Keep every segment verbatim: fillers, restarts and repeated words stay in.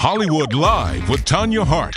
Hollywood Live with Tanya Hart.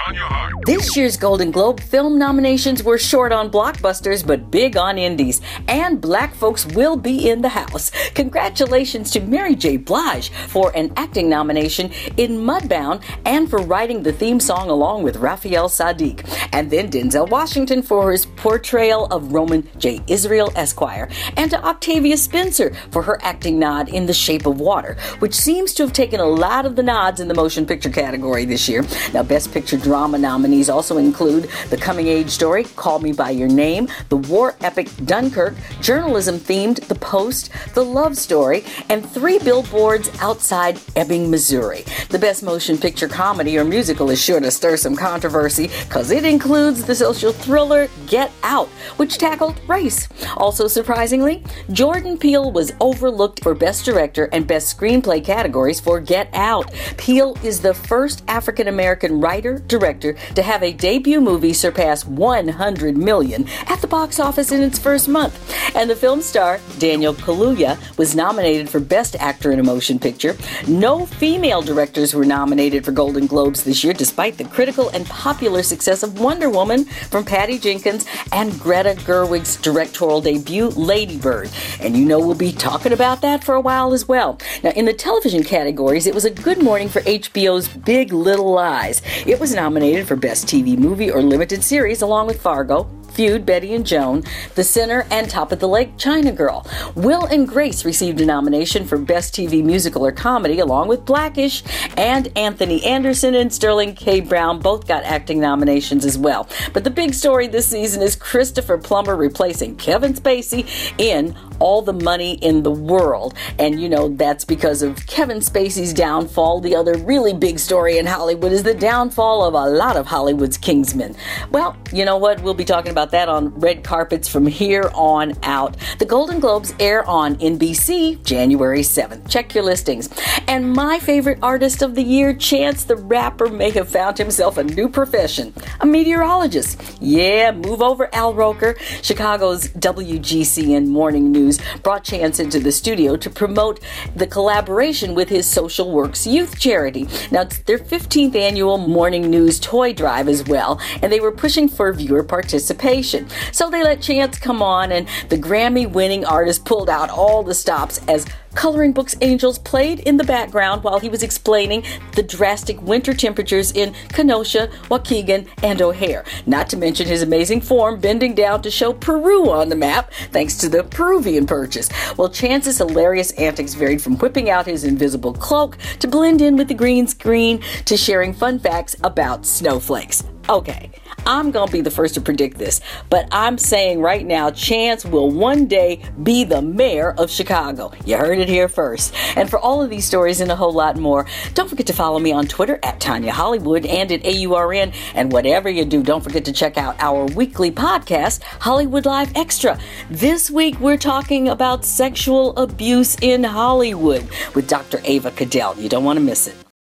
This year's Golden Globe film nominations were short on blockbusters but big on indies, and black folks will be in the house. Congratulations to Mary J. Blige for an acting nomination in Mudbound and for writing the theme song along with Raphael Saadiq. And then Denzel Washington for his portrayal of Roman J. Israel Esquire, and to Octavia Spencer for her acting nod in The Shape of Water, which seems to have taken a lot of the nods in the motion picture category this year. Now, Best Picture Drama nominees also include the coming-age story, Call Me By Your Name, the war epic Dunkirk, journalism-themed The Post, The Love Story, and Three Billboards Outside Ebbing, Missouri. The Best Motion Picture Comedy or Musical is sure to stir some controversy because it includes the social thriller Get Out, which tackled race. Also surprisingly, Jordan Peele was overlooked for Best Director and Best Screenplay categories for Get Out. Peele is the first African-American writer, director to have a debut movie surpass one hundred million at the box office in its first month. And the film star, Daniel Kaluuya, was nominated for Best Actor in a Motion Picture. No female directors were nominated for Golden Globes this year, despite the critical and popular success of Wonder Woman from Patty Jenkins and Greta Gerwig's directorial debut, Lady Bird. And you know we'll be talking about that for a while as well. Now, in the television categories, it was a good morning for H B O's Big Little Lies. It was nominated for Best T V Movie or Limited Series along with Fargo, Feud, Betty and Joan, The Sinner, and Top of the Lake, China Girl. Will and Grace received a nomination for Best T V Musical or Comedy along with Blackish, and Anthony Anderson and Sterling K. Brown both got acting nominations as well. But the big story this season is Christopher Plummer replacing Kevin Spacey in All the Money in the World. And you know that's because of Kevin Spacey's downfall. The other really big story in Hollywood is the downfall of a lot of Hollywood's Kingsmen. Well, you know what? We'll be talking about that on red carpets from here on out. The Golden Globes air on N B C January seventh. Check your listings. And my favorite artist of the year, Chance the Rapper, may have found himself a new profession, a meteorologist. Yeah, move over, Al Roker. Chicago's W G C N Morning News brought Chance into the studio to promote the collaboration with his Social Works Youth Charity. Now, it's their fifteenth annual Morning News toy drive as well, and they were pushing for viewer participation. So they let Chance come on, and the Grammy-winning artist pulled out all the stops as Coloring Books Angels played in the background while he was explaining the drastic winter temperatures in Kenosha, Waukegan, and O'Hare. Not to mention his amazing form bending down to show Peru on the map, thanks to the Peruvian purchase. Well, Chance's hilarious antics varied from whipping out his invisible cloak to blend in with the green screen to sharing fun facts about snowflakes. Okay, I'm going to be the first to predict this, but I'm saying right now, Chance will one day be the mayor of Chicago. You heard it here first. And for all of these stories and a whole lot more, don't forget to follow me on Twitter at Tanya Hollywood and at A U R N. And whatever you do, don't forget to check out our weekly podcast, Hollywood Live Extra. This week, we're talking about sexual abuse in Hollywood with Doctor Ava Cadell. You don't want to miss it.